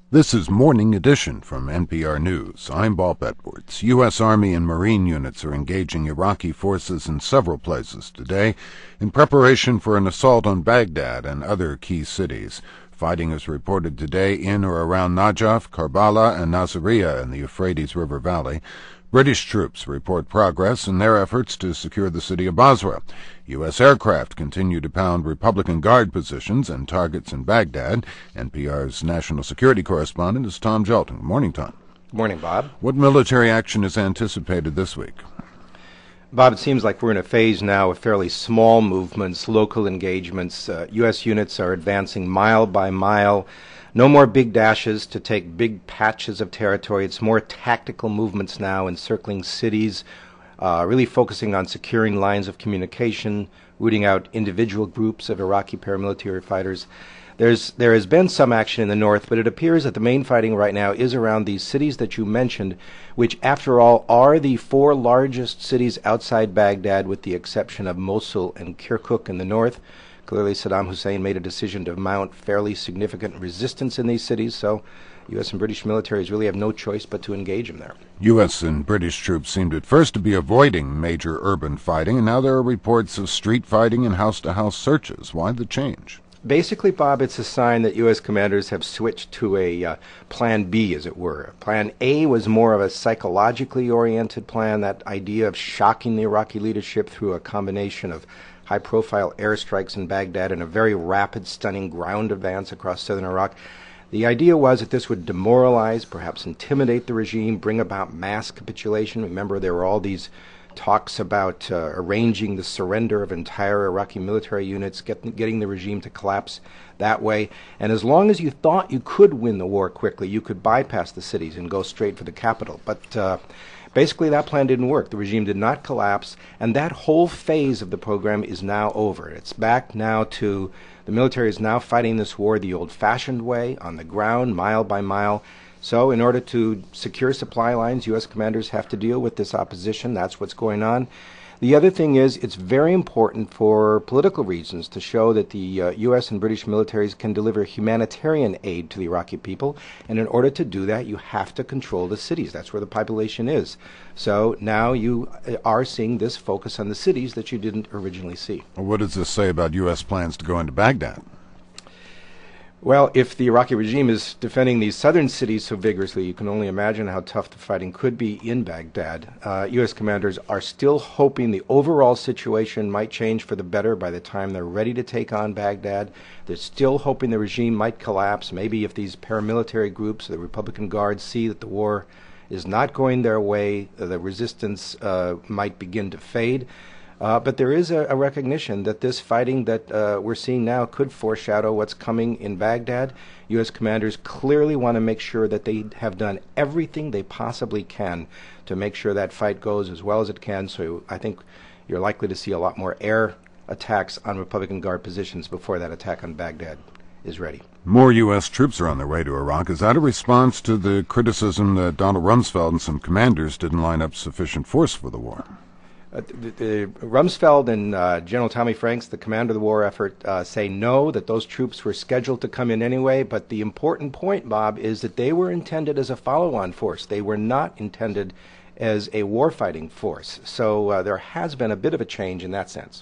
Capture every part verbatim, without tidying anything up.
This is Morning Edition from N P R News. I'm Bob Edwards. U S. Army and Marine units are engaging Iraqi forces in several places today in preparation for an assault on Baghdad and other key cities. Fighting is reported today in or around Najaf, Karbala, and Nasiriyah in the Euphrates River Valley. British troops report progress in their efforts to secure the city of Basra. U S aircraft continue to pound Republican Guard positions and targets in Baghdad. N P R's national security correspondent is Tom Gjelten. Good morning, Tom. Good morning, Bob. What military action is anticipated this week? Bob, it seems like we're in a phase now of fairly small movements, local engagements. Uh, U S units are advancing mile by mile. No more big dashes to take big patches of territory. It's more tactical movements now, encircling cities, uh, really focusing on securing lines of communication, rooting out individual groups of Iraqi paramilitary fighters. There's, there has been some action in the north, but it appears that the main fighting right now is around these cities that you mentioned, which, after all, are the four largest cities outside Baghdad, with the exception of Mosul and Kirkuk in the north. Clearly, Saddam Hussein made a decision to mount fairly significant resistance in these cities, so U S and British militaries really have no choice but to engage them there. U S and British troops seemed at first to be avoiding major urban fighting, and now there are reports of street fighting and house-to-house searches. Why the change? Basically, Bob, it's a sign that U S commanders have switched to a uh, plan B, as it were. Plan A was more of a psychologically oriented plan, that idea of shocking the Iraqi leadership through a combination of high-profile airstrikes in Baghdad and a very rapid, stunning ground advance across southern Iraq. The idea was that this would demoralize, perhaps intimidate the regime, bring about mass capitulation. Remember, there were all these talks about uh, arranging the surrender of entire Iraqi military units, get, getting the regime to collapse that way. And as long as you thought you could win the war quickly, you could bypass the cities and go straight for the capital. But uh, basically, that plan didn't work. The regime did not collapse, and that whole phase of the program is now over. It's back now to the military is now fighting this war the old-fashioned way, on the ground, mile by mile. So in order to secure supply lines, U S commanders have to deal with this opposition. That's what's going on. The other thing is, it's very important for political reasons to show that the uh, U S and British militaries can deliver humanitarian aid to the Iraqi people. And in order to do that, you have to control the cities. That's where the population is. So now you are seeing this focus on the cities that you didn't originally see. Well, what does this say about U S plans to go into Baghdad? Well, if the Iraqi regime is defending these southern cities so vigorously, you can only imagine how tough the fighting could be in Baghdad. Uh, U S commanders are still hoping the overall situation might change for the better by the time they're ready to take on Baghdad. They're still hoping the regime might collapse. Maybe if these paramilitary groups, the Republican Guard, see that the war is not going their way, the resistance uh, might begin to fade. Uh, but there is a, a recognition that this fighting that uh, we're seeing now could foreshadow what's coming in Baghdad. U S commanders clearly want to make sure that they have done everything they possibly can to make sure that fight goes as well as it can. So I think you're likely to see a lot more air attacks on Republican Guard positions before that attack on Baghdad is ready. More U S troops are on their way to Iraq. Is that a response to the criticism that Donald Rumsfeld and some commanders didn't line up sufficient force for the war? Uh, the, the, Rumsfeld and uh, General Tommy Franks, the commander of the war effort, uh, say no, that those troops were scheduled to come in anyway. But the important point, Bob, is that they were intended as a follow-on force. They were not intended as a war-fighting force. So uh, there has been a bit of a change in that sense.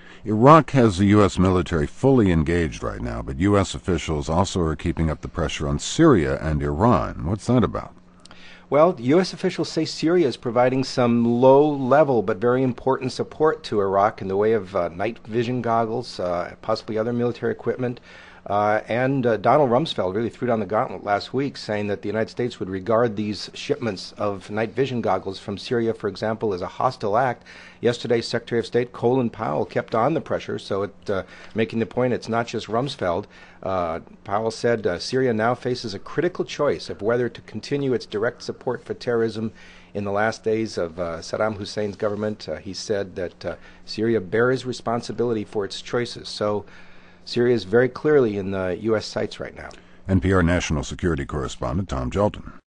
Iraq has the U S military fully engaged right now, but U S officials also are keeping up the pressure on Syria and Iran. What's that about? Well, U S officials say Syria is providing some low-level but very important support to Iraq in the way of uh, night vision goggles, uh, possibly other military equipment. Uh, and uh, Donald Rumsfeld really threw down the gauntlet last week, saying that the United States would regard these shipments of night vision goggles from Syria, for example, as a hostile act. Yesterday, Secretary of State Colin Powell kept on the pressure, so it, uh, making the point it's not just Rumsfeld. Uh, Powell said uh, Syria now faces a critical choice of whether to continue its direct support for terrorism in the last days of uh, Saddam Hussein's government. Uh, he said that uh, Syria bears responsibility for its choices. So Syria is very clearly in the U S sights right now. N P R national security correspondent Tom Gjelten.